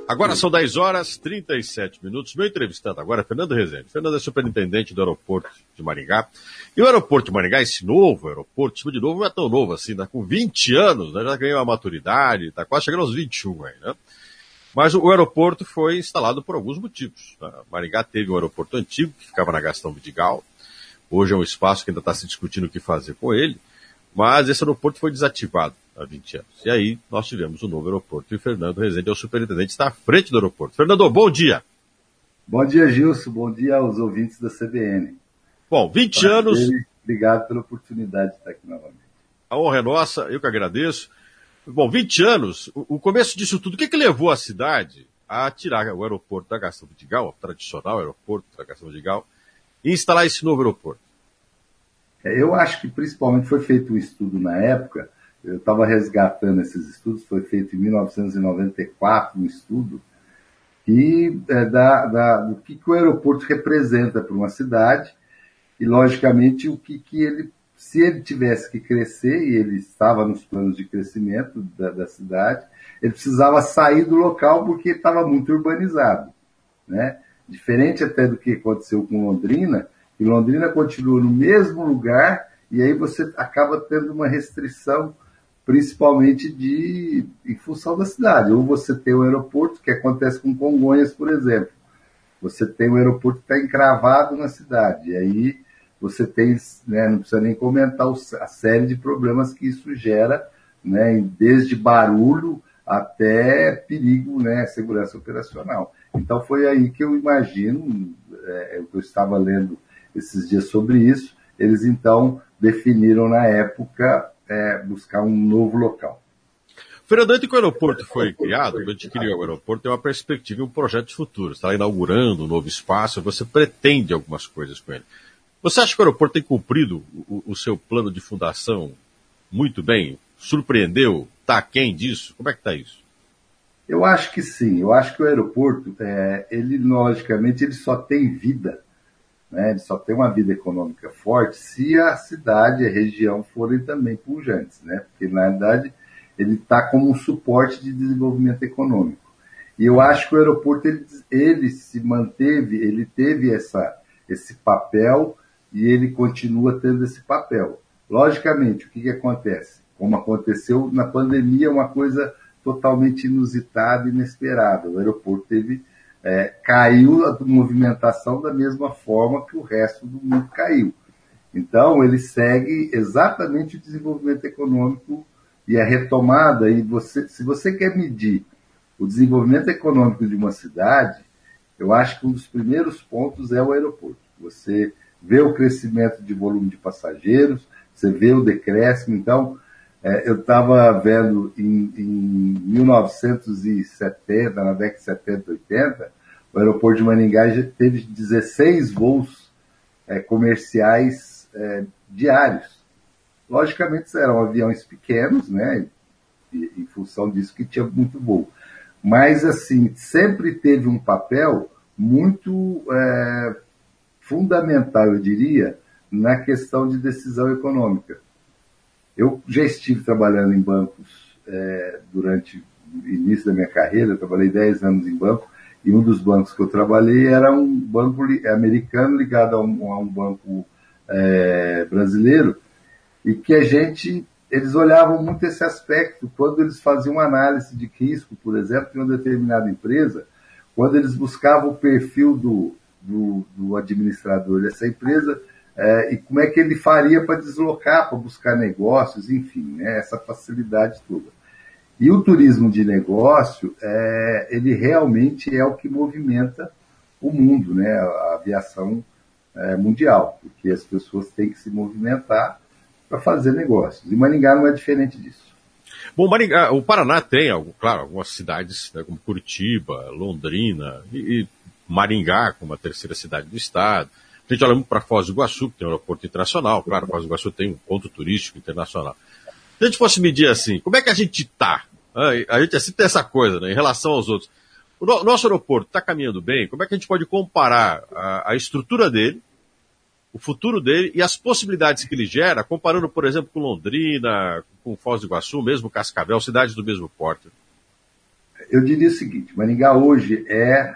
Agora são 10 horas e 37 minutos. Meu entrevistado agora é Fernando Rezende. Fernando é superintendente do aeroporto de Maringá. E o aeroporto de Maringá, esse novo aeroporto, tipo de novo, não é tão novo assim, tá com 20 anos, né? Já ganhou a maturidade, está quase chegando aos 21 aí, né? Mas o aeroporto foi instalado por alguns motivos. Tá? Maringá teve um aeroporto antigo, que ficava na Gastão Vidigal. Hoje é um espaço que ainda está se discutindo o que fazer com ele. Mas esse aeroporto foi desativado há 20 anos. E aí nós tivemos um novo aeroporto. E o Fernando Rezende é o superintendente, está à frente do aeroporto. Fernando, bom dia. Bom dia, Gilson. Bom dia aos ouvintes da CBN. Bom, 20 anos... Obrigado pela oportunidade de estar aqui novamente. A honra é nossa, eu que agradeço. Bom, 20 anos, o começo disso tudo, o que levou a cidade a tirar o aeroporto da Gastão Vidigal, o tradicional aeroporto da Gastão Vidigal, e instalar esse novo aeroporto? Eu acho que principalmente foi feito um estudo na época, eu estava resgatando esses estudos, foi feito em 1994 um estudo, e do que o aeroporto representa para uma cidade, e logicamente o que ele, se ele tivesse que crescer, e ele estava nos planos de crescimento da cidade, ele precisava sair do local porque estava muito urbanizado, né? Diferente até do que aconteceu com Londrina, e Londrina continua no mesmo lugar, e aí você acaba tendo uma restrição, principalmente em função da cidade. Ou você tem um aeroporto, que acontece com Congonhas, por exemplo. Você tem um aeroporto que está encravado na cidade, e aí você tem, né, não precisa nem comentar a série de problemas que isso gera, né, desde barulho até perigo, né, segurança operacional. Então foi aí que eu imagino, eu estava lendo esses dias sobre isso, eles então definiram na época buscar um novo local. Fernando, desde que o aeroporto foi criado, quando a gente criou o aeroporto, tem uma perspectiva e um projeto de futuro. Você está inaugurando um novo espaço, você pretende algumas coisas com ele. Você acha que o aeroporto tem cumprido o seu plano de fundação muito bem? Surpreendeu? Está aquém disso? Como é que está isso? Eu acho que sim. Eu acho que o aeroporto, ele logicamente, ele só tem vida, né? Ele só tem uma vida econômica forte se a cidade e a região forem também pujantes, né? Porque, na verdade, ele está como um suporte de desenvolvimento econômico. E eu acho que o aeroporto, ele se manteve, ele teve esse papel e ele continua tendo esse papel. Logicamente, o que acontece? Como aconteceu na pandemia, uma coisa totalmente inusitada e inesperada. O aeroporto caiu a movimentação da mesma forma que o resto do mundo caiu. Então, ele segue exatamente o desenvolvimento econômico e a retomada. E se você quer medir o desenvolvimento econômico de uma cidade, eu acho que um dos primeiros pontos é o aeroporto. Você vê o crescimento de volume de passageiros, você vê o decréscimo. Então, eu estava vendo em 1970, na década de 70, 80, o aeroporto de Maringá já teve 16 voos comerciais diários. Logicamente, eram aviões pequenos, né? Em função disso que tinha muito voo. Mas, assim, sempre teve um papel muito fundamental, eu diria, na questão de decisão econômica. Eu já estive trabalhando em bancos durante o início da minha carreira, eu trabalhei 10 anos em banco, e um dos bancos que eu trabalhei era um banco americano ligado a um banco brasileiro, e que eles olhavam muito esse aspecto, quando eles faziam uma análise de risco, por exemplo, de uma determinada empresa, quando eles buscavam o perfil do administrador dessa empresa, e como é que ele faria para deslocar, para buscar negócios, enfim, né, essa facilidade toda. E o turismo de negócio, ele realmente é o que movimenta o mundo, né, a aviação mundial, porque as pessoas têm que se movimentar para fazer negócios. E Maringá não é diferente disso. Bom, Maringá, o Paraná tem, claro, algumas cidades, né, como Curitiba, Londrina e Maringá, como a terceira cidade do estado. A gente olha muito para Foz do Iguaçu, que tem um aeroporto internacional. Claro, Foz do Iguaçu tem um ponto turístico internacional. Se a gente fosse medir assim, como é que a gente está? A gente assim tem essa coisa, né, em relação aos outros. O nosso aeroporto está caminhando bem? Como é que a gente pode comparar a estrutura dele, o futuro dele e as possibilidades que ele gera, comparando, por exemplo, com Londrina, com Foz do Iguaçu, mesmo Cascavel, cidades do mesmo porte? Eu diria o seguinte, Maringá hoje é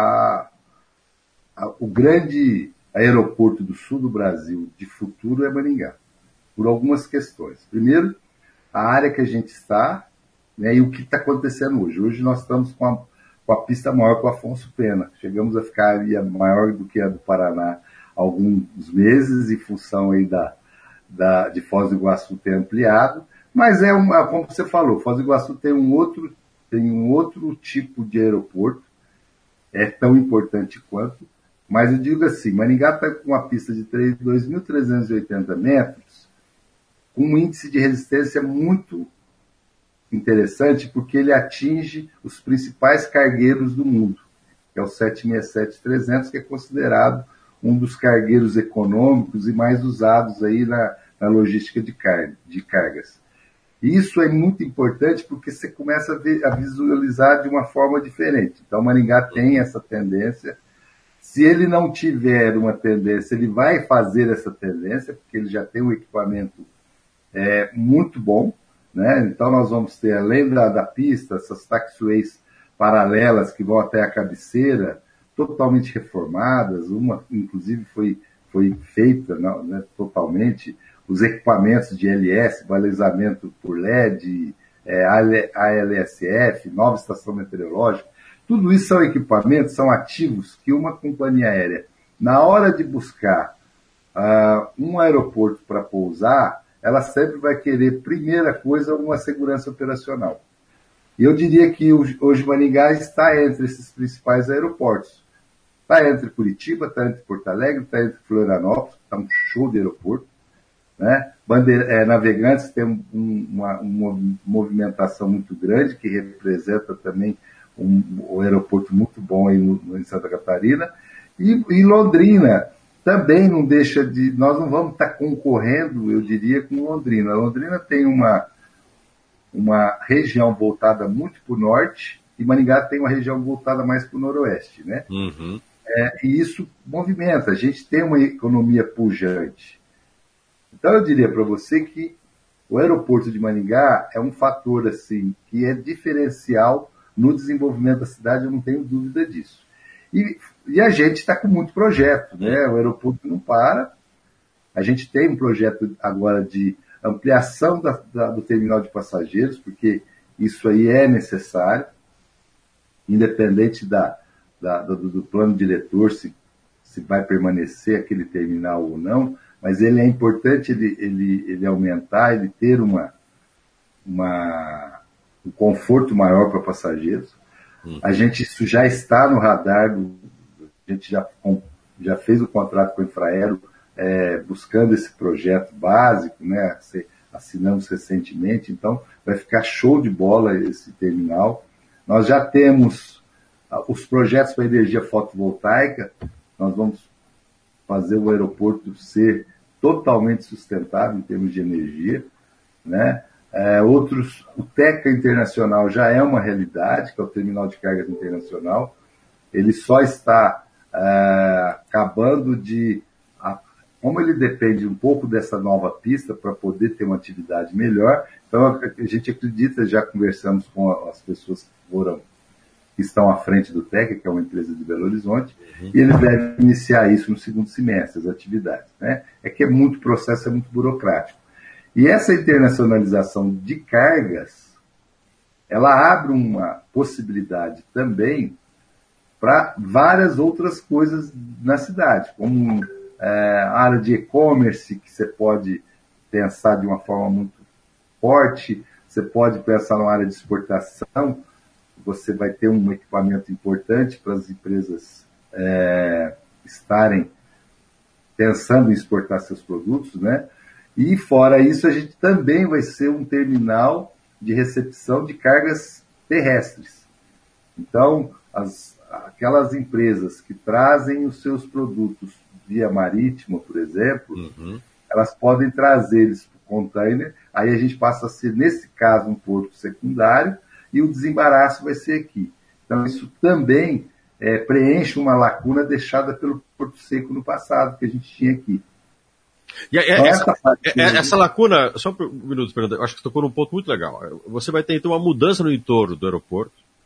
o grande aeroporto do sul do Brasil de futuro é Maringá, por algumas questões. Primeiro, a área que a gente está, né, e o que está acontecendo hoje. Hoje nós estamos com a pista maior que o Afonso Pena. Chegamos a ficar maior do que a do Paraná há alguns meses, em função aí de Foz do Iguaçu ter ampliado. Mas como você falou, Foz do Iguaçu tem um outro tipo de aeroporto, é tão importante quanto, mas eu digo assim, Maringá está com uma pista de 2.380 metros, com um índice de resistência muito interessante, porque ele atinge os principais cargueiros do mundo, que é o 767-300, que é considerado um dos cargueiros econômicos e mais usados aí na logística de cargas. E isso é muito importante porque você começa a visualizar de uma forma diferente. Então, Maringá tem essa tendência. Se ele não tiver uma tendência, ele vai fazer essa tendência, porque ele já tem um equipamento muito bom, né? Então, nós vamos ter, além da pista, essas taxiways paralelas que vão até a cabeceira, totalmente reformadas. Uma, inclusive, foi feita, né, totalmente. Os equipamentos de LS, balizamento por LED, ALSF, nova estação meteorológica, tudo isso são equipamentos, são ativos que uma companhia aérea, na hora de buscar um aeroporto para pousar, ela sempre vai querer, primeira coisa, uma segurança operacional. E eu diria que hoje Maringá está entre esses principais aeroportos. Está entre Curitiba, está entre Porto Alegre, está entre Florianópolis, está um show de aeroporto. Né? Navegantes tem uma movimentação muito grande, que representa também um aeroporto muito bom aí em Santa Catarina. E Londrina também não deixa de... Nós não vamos estar concorrendo, eu diria, com Londrina. Londrina tem uma região voltada muito para o norte, e Maringá tem uma região voltada mais para o noroeste, né? Uhum. E isso movimenta. A gente tem uma economia pujante. Então, eu diria para você que o aeroporto de Maringá é um fator assim, que é diferencial no desenvolvimento da cidade, eu não tenho dúvida disso. E a gente está com muito projeto, né? O aeroporto não para. A gente tem um projeto agora de ampliação do terminal de passageiros, porque isso aí é necessário, independente do plano diretor, se vai permanecer aquele terminal ou não, mas ele é importante ele aumentar, ele ter um conforto maior para passageiros. Isso já está no radar, a gente já fez o contrato com o Infraero, buscando esse projeto básico, né? Assinamos recentemente, então vai ficar show de bola esse terminal. Nós já temos os projetos para energia fotovoltaica, nós vamos fazer o aeroporto ser totalmente sustentável em termos de energia, né? O TECA Internacional já é uma realidade, que é o Terminal de Cargas Internacional. Ele só está acabando de... Como ele depende um pouco dessa nova pista para poder ter uma atividade melhor, então a gente acredita, já conversamos com as pessoas que estão à frente do TECA, que é uma empresa de Belo Horizonte, e eles devem iniciar isso no segundo semestre, as atividades, né? Que é muito processo, é muito burocrático. E essa internacionalização de cargas, ela abre uma possibilidade também para várias outras coisas na cidade, como a área de e-commerce, que você pode pensar de uma forma muito forte, você pode pensar numa área de exportação, você vai ter um equipamento importante para as empresas estarem pensando em exportar seus produtos, né? E fora isso, a gente também vai ser um terminal de recepção de cargas terrestres. Então, aquelas empresas que trazem os seus produtos via marítima, por exemplo, elas podem trazer eles para o container, aí a gente passa a ser, nesse caso, um porto secundário, e o desembaraço vai ser aqui. Então, isso também preenche uma lacuna deixada pelo Porto Seco no passado, que a gente tinha aqui. E essa lacuna, só um minuto, Fernando, eu acho que você tocou num ponto muito legal. Você vai ter, então, uma mudança no entorno do aeroporto,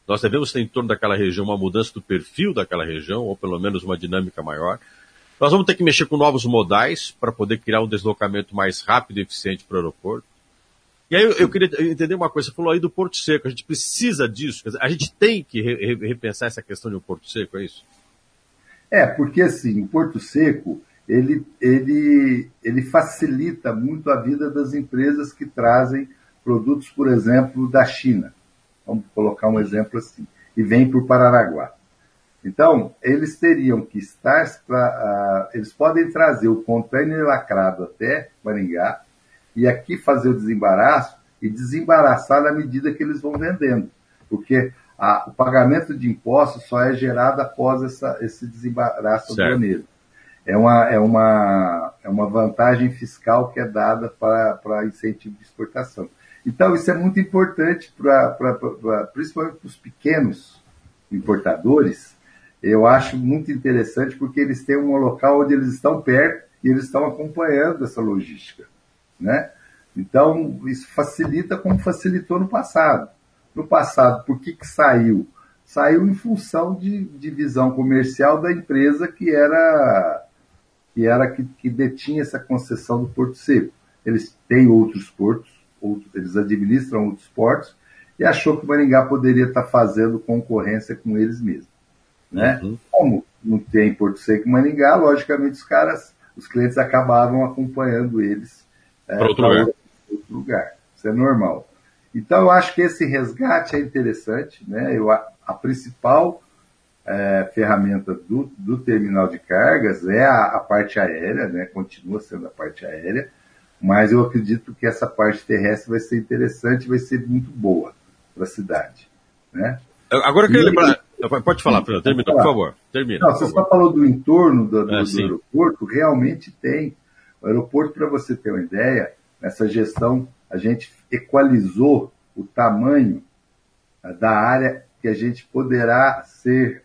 Nós devemos ter em torno daquela região uma mudança do perfil daquela região, ou pelo menos uma dinâmica maior. Nós vamos ter que mexer com novos modais para poder criar um deslocamento mais rápido e eficiente para o aeroporto. E aí eu queria entender uma coisa, você falou aí do Porto Seco, a gente precisa disso, quer dizer, a gente tem que repensar essa questão de um Porto Seco, é isso? Porque assim, o Porto Seco, ele facilita muito a vida das empresas que trazem produtos, por exemplo, da China. Vamos colocar um exemplo assim, e vem por Paranaguá. Então, eles teriam que estar, eles podem trazer o container lacrado até Maringá, e aqui fazer o desembaraço e desembaraçar na medida que eles vão vendendo. Porque o pagamento de impostos só é gerado após esse desembaraço aduaneiro. É uma vantagem fiscal que é dada para incentivo de exportação. Então, isso é muito importante, principalmente para os pequenos importadores. Eu acho muito interessante porque eles têm um local onde eles estão perto e eles estão acompanhando essa logística, né? Então, isso facilita como facilitou no passado. No passado, por que saiu? Saiu em função de visão comercial da empresa que detinha essa concessão do Porto Seco. Eles têm outros portos, eles administram outros portos, e achou que o Maringá poderia estar fazendo concorrência com eles mesmos, né? Uhum. Como não tem Porto Seco em Maringá, logicamente os clientes acabavam acompanhando eles para outro lugar. Isso é normal. Então, eu acho que esse resgate é interessante, né? A principal ferramenta do terminal de cargas é a parte aérea, né? Continua sendo a parte aérea, mas eu acredito que essa parte terrestre vai ser interessante, vai ser muito boa para a cidade, né? Agora eu queria lembrar... Pode falar, Fernando. Termina, por favor. Termina. Não, você só falou do entorno do aeroporto, realmente tem. O aeroporto, para você ter uma ideia, nessa gestão, a gente equalizou o tamanho da área que a gente poderá ser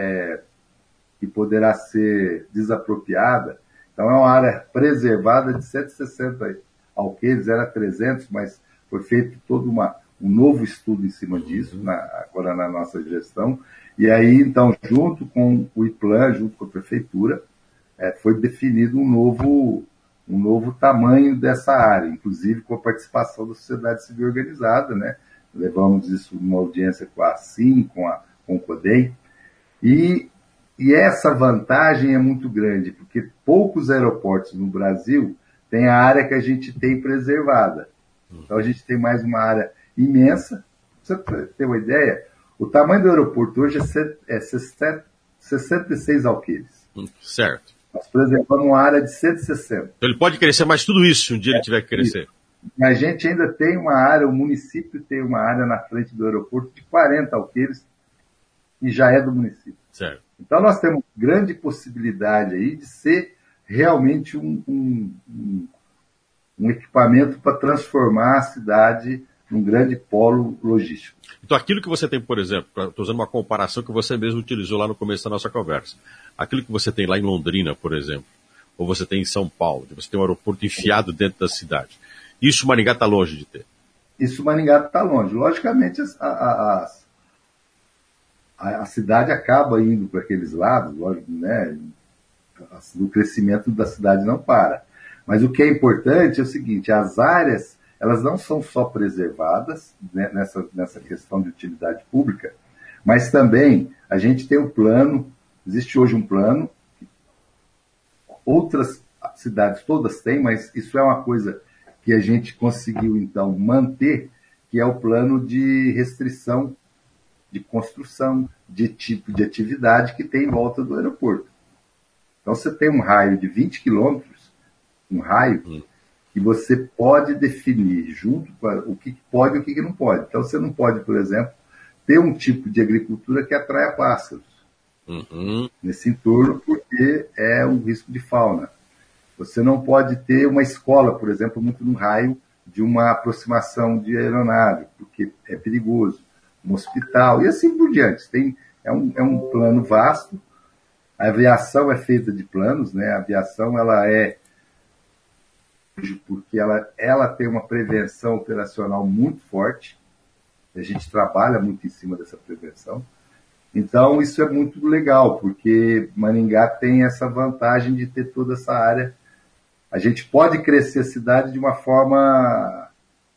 desapropriada. Então, é uma área preservada de 160 alqueires, era 300, mas foi feito todo um novo estudo em cima disso, agora na nossa gestão. E aí, então, junto com o IPLAN, junto com a prefeitura, foi definido um novo tamanho dessa área, inclusive com a participação da sociedade civil organizada, né? Levamos isso numa audiência com a ASIM, com o CODEM, e essa vantagem é muito grande, porque poucos aeroportos no Brasil têm a área que a gente tem preservada. Então, a gente tem mais uma área imensa. Pra você ter uma ideia, o tamanho do aeroporto hoje é 66 alqueires. Certo. Nós preservamos uma área de 160. Então ele pode crescer mais tudo isso se um dia ele tiver que crescer. Isso. E a gente ainda tem uma área, o município tem uma área na frente do aeroporto de 40 alqueires, que já é do município. Certo. Então nós temos grande possibilidade aí de ser realmente um equipamento para transformar a cidade num grande polo logístico. Então aquilo que você tem, por exemplo, estou usando uma comparação que você mesmo utilizou lá no começo da nossa conversa, aquilo que você tem lá em Londrina, por exemplo, ou você tem em São Paulo, você tem um aeroporto enfiado dentro da cidade, isso Maringá está longe de ter. Isso Maringá está longe. Logicamente a cidade acaba indo para aqueles lados, lógico, né? O crescimento da cidade não para. Mas o que é importante é o seguinte, as áreas, elas não são só preservadas, né, nessa questão de utilidade pública, mas também a gente tem um plano, existe hoje um plano, outras cidades todas têm, mas isso é uma coisa que a gente conseguiu, então, manter, que é o plano de restrição de construção, de tipo de atividade que tem em volta do aeroporto. Então, você tem um raio de 20 quilômetros, um raio que você pode definir junto com o que pode e o que não pode. Então, você não pode, por exemplo, ter um tipo de agricultura que atraia pássaros nesse entorno, porque é um risco de fauna. Você não pode ter uma escola, por exemplo, muito no raio de uma aproximação de aeronave, porque é perigoso. Um hospital, e assim por diante. É um plano vasto. A aviação é feita de planos, né? A aviação, porque ela tem uma prevenção operacional muito forte. a gente trabalha muito em cima dessa prevenção. Então, isso é muito legal, porque Maringá tem essa vantagem de ter toda essa área. A gente pode crescer a cidade de uma forma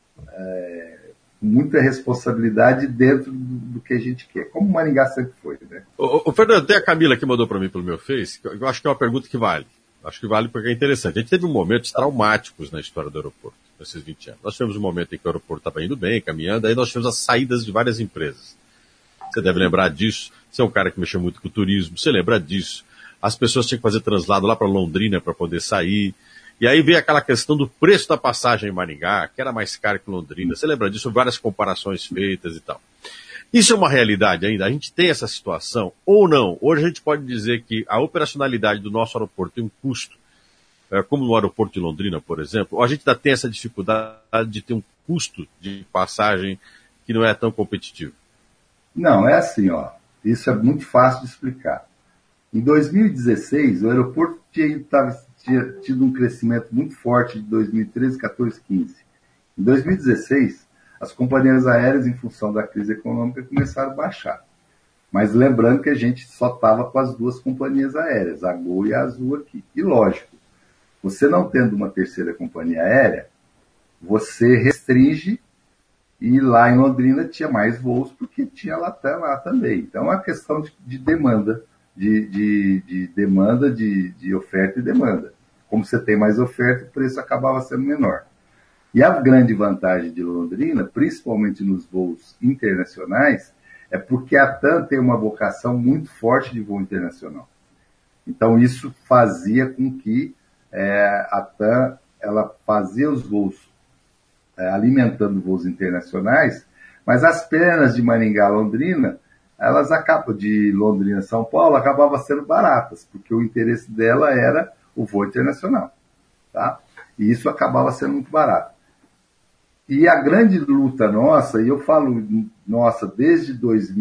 com muita responsabilidade dentro do que a gente quer, como Maringá sempre foi, né? O Fernando, tem a Camila que mandou para mim pelo meu Face, que eu acho que é uma pergunta que vale. Acho que vale porque é interessante. A gente teve momentos traumáticos na história do aeroporto, nesses 20 anos. Nós tivemos um momento em que o aeroporto estava indo bem, caminhando, aí nós tivemos as saídas de várias empresas. Você deve lembrar disso. Você é um cara que mexeu muito com o turismo, você lembra disso. As pessoas tinham que fazer translado lá para Londrina para poder sair. E aí veio aquela questão do preço da passagem em Maringá, que era mais caro que Londrina. Você lembra disso? Várias comparações feitas e tal. Isso é uma realidade ainda? A gente tem essa situação ou não? Hoje a gente pode dizer que a operacionalidade do nosso aeroporto tem um custo, como no aeroporto de Londrina, por exemplo, ou a gente ainda tem essa dificuldade de ter um custo de passagem que não é tão competitivo? Não, é assim, ó. Isso é muito fácil de explicar. Em 2016, o aeroporto tinha tido um crescimento muito forte de 2013, 14, 15. Em 2016, as companhias aéreas, em função da crise econômica, começaram a baixar. Mas lembrando que a gente só estava com as duas companhias aéreas, a Gol e a Azul aqui. E lógico, você não tendo uma terceira companhia aérea, você restringe, e lá em Londrina tinha mais voos porque tinha Latam lá também. Então é uma questão de demanda, de demanda, de oferta e demanda. Como você tem mais oferta, o preço acabava sendo menor. E a grande vantagem de Londrina, principalmente nos voos internacionais, é porque a TAM tem uma vocação muito forte de voo internacional. Então isso fazia com que a TAM ela fazia os voos alimentando voos internacionais, mas as pernas de Maringá a Londrina, elas acabam de Londrina a São Paulo, acabavam sendo baratas, porque o interesse dela era o voo internacional, tá? E isso acabava sendo muito barato. E a grande luta nossa, e eu falo nossa desde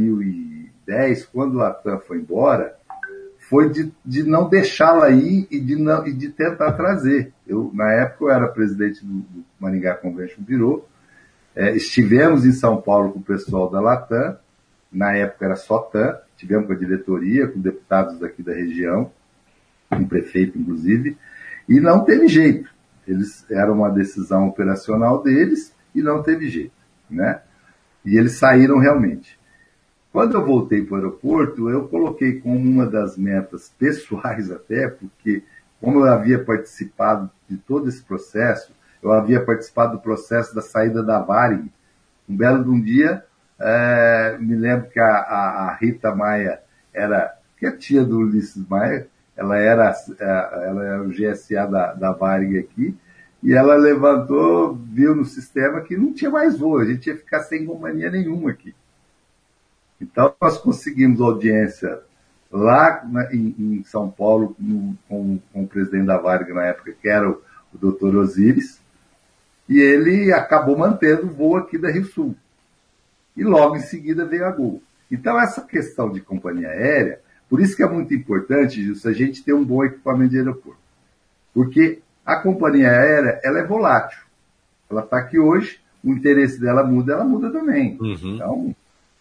2010, quando a TAM foi embora, foi de não deixá-la ir e de tentar trazer. Na época, eu era presidente do Maringá Convention Bureau, estivemos em São Paulo com o pessoal da Latam, na época era só TAM, tivemos com a diretoria, com deputados daqui da região, com o prefeito, inclusive, e não teve jeito. Era uma decisão operacional deles e não teve jeito, né? E eles saíram realmente. Quando eu voltei para o aeroporto, eu coloquei como uma das metas pessoais até, porque como eu havia participado de todo esse processo, eu havia participado do processo da saída da Varig. Um belo de um dia, me lembro que a Rita Maia que é a tia do Ulisses Maia, ela era o GSA da Varig aqui, e ela levantou, viu no sistema que não tinha mais voo, a gente ia ficar sem companhia nenhuma aqui. Então, nós conseguimos audiência lá em São Paulo com o presidente da Varig na época, que era o Dr. Osíris, e ele acabou mantendo o voo aqui da Rio Sul. E logo em seguida veio a Gol. Então, essa questão de companhia aérea, por isso que é muito importante, Gilson, a gente ter um bom equipamento de aeroporto. Porque a companhia aérea, ela é volátil. Ela está aqui hoje, o interesse dela muda, ela muda também. Uhum. Então,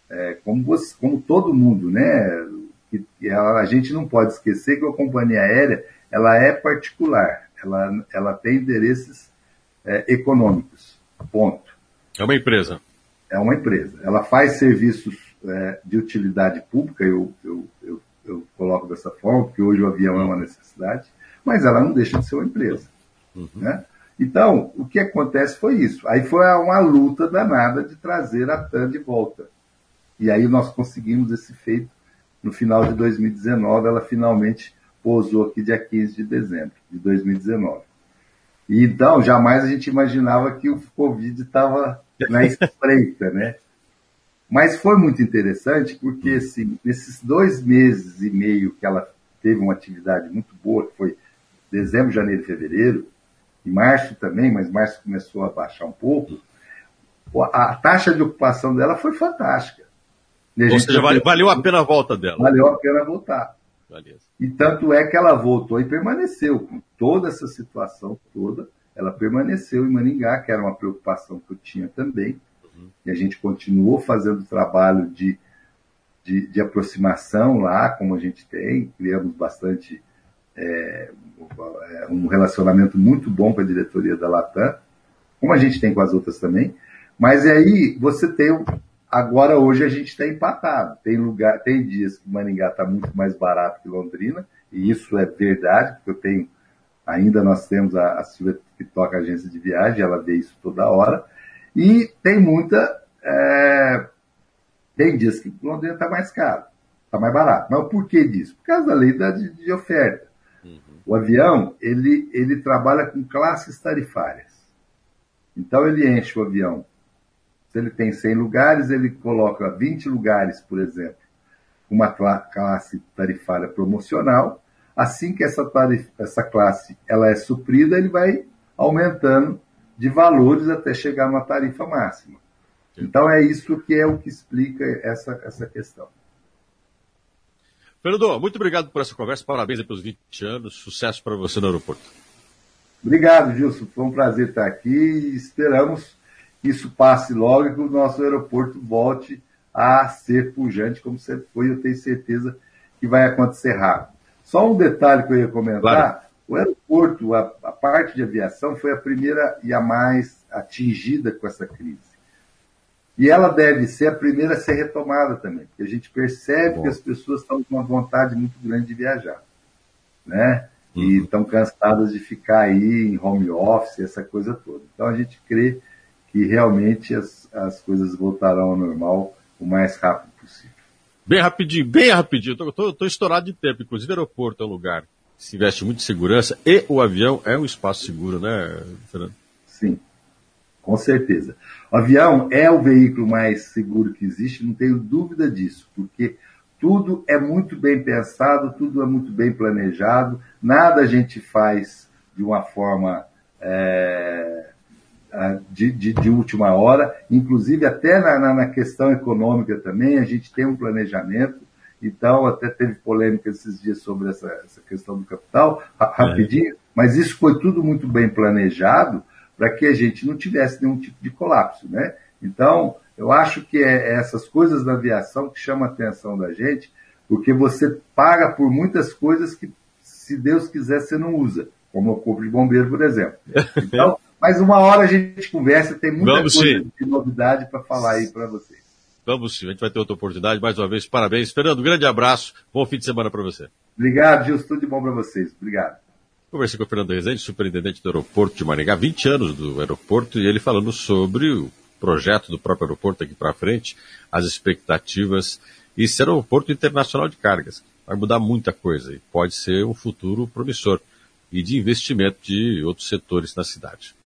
como todo mundo, né? A gente não pode esquecer que a companhia aérea ela é particular, ela tem interesses econômicos, ponto. É uma empresa. É uma empresa. Ela faz serviços de utilidade pública, eu coloco dessa forma, porque hoje o avião é uma necessidade, mas ela não deixa de ser uma empresa. Uhum. Né? Então, o que acontece foi isso. Aí foi uma luta danada de trazer a TAM de volta. E aí nós conseguimos esse feito no final de 2019, ela finalmente pousou aqui dia 15 de dezembro de 2019. E então, jamais a gente imaginava que o Covid estava na espreita, né? Mas foi muito interessante porque, assim, nesses 2 meses e meio que ela teve uma atividade muito boa, que foi dezembro, janeiro e fevereiro, e março também, mas março começou a baixar um pouco, a taxa de ocupação dela foi fantástica. Ou seja, valeu a pena a volta dela. Valeu a pena voltar. Beleza. E tanto é que ela voltou e permaneceu. Com toda essa situação toda, ela permaneceu em Maringá, que era uma preocupação que eu tinha também. e a gente continuou fazendo trabalho de aproximação lá, como a gente tem, criamos bastante um relacionamento muito bom com a diretoria da Latam, como a gente tem com as outras também, mas aí você tem, agora hoje a gente está empatado, tem dias que Maringá está muito mais barato que Londrina, e isso é verdade, porque ainda nós temos a Silvia que toca a agência de viagem, ela vê isso toda hora, e tem tem dias que Londrina está mais caro, está mais barato. Mas por que disso? Por causa da lei de oferta. O avião, ele trabalha com classes tarifárias. Então ele enche o avião. Se ele tem 100 lugares, ele coloca 20 lugares, por exemplo, uma classe tarifária promocional. Assim que essa classe ela é suprida, ele vai aumentando de valores até chegar numa tarifa máxima. Então é isso que é o que explica essa questão. Fernando, muito obrigado por essa conversa, parabéns pelos 20 anos, sucesso para você no aeroporto. Obrigado, Gilson, foi um prazer estar aqui e esperamos que isso passe logo e que o nosso aeroporto volte a ser pujante como sempre foi, eu tenho certeza que vai acontecer rápido. Só um detalhe que eu ia comentar, claro. O aeroporto, a parte de aviação foi a primeira e a mais atingida com essa crise. E ela deve ser a primeira a ser retomada também, porque a gente percebe que as pessoas estão com uma vontade muito grande de viajar, né? E estão cansadas de ficar aí em home office, essa coisa toda. Então a gente crê que realmente as coisas voltarão ao normal o mais rápido possível. Bem rapidinho. Estou estourado de tempo. Inclusive, o aeroporto é um lugar que se investe muito em segurança e o avião é um espaço seguro, né, Fernando? Sim, com certeza. O avião é o veículo mais seguro que existe, não tenho dúvida disso, porque tudo é muito bem pensado, tudo é muito bem planejado, nada a gente faz de uma forma de última hora, inclusive até na questão econômica também, a gente tem um planejamento, então até teve polêmica esses dias sobre essa questão do capital, rapidinho, mas isso foi tudo muito bem planejado para que a gente não tivesse nenhum tipo de colapso, né? Então, eu acho que é essas coisas da aviação que chamam a atenção da gente, porque você paga por muitas coisas que, se Deus quiser, você não usa, como o corpo de bombeiro, por exemplo. Então, mas uma hora a gente conversa, tem muita coisa de novidade para falar aí para vocês. Vamos sim, a gente vai ter outra oportunidade. Mais uma vez, parabéns. Fernando, um grande abraço, bom fim de semana para você. Obrigado, Gilson, tudo de bom para vocês. Obrigado. Conversei com o Fernando Rezende, superintendente do aeroporto de Maringá, 20 anos do aeroporto, e ele falando sobre o projeto do próprio aeroporto aqui para frente, as expectativas, e ser um aeroporto internacional de cargas. Vai mudar muita coisa e pode ser um futuro promissor e de investimento de outros setores na cidade.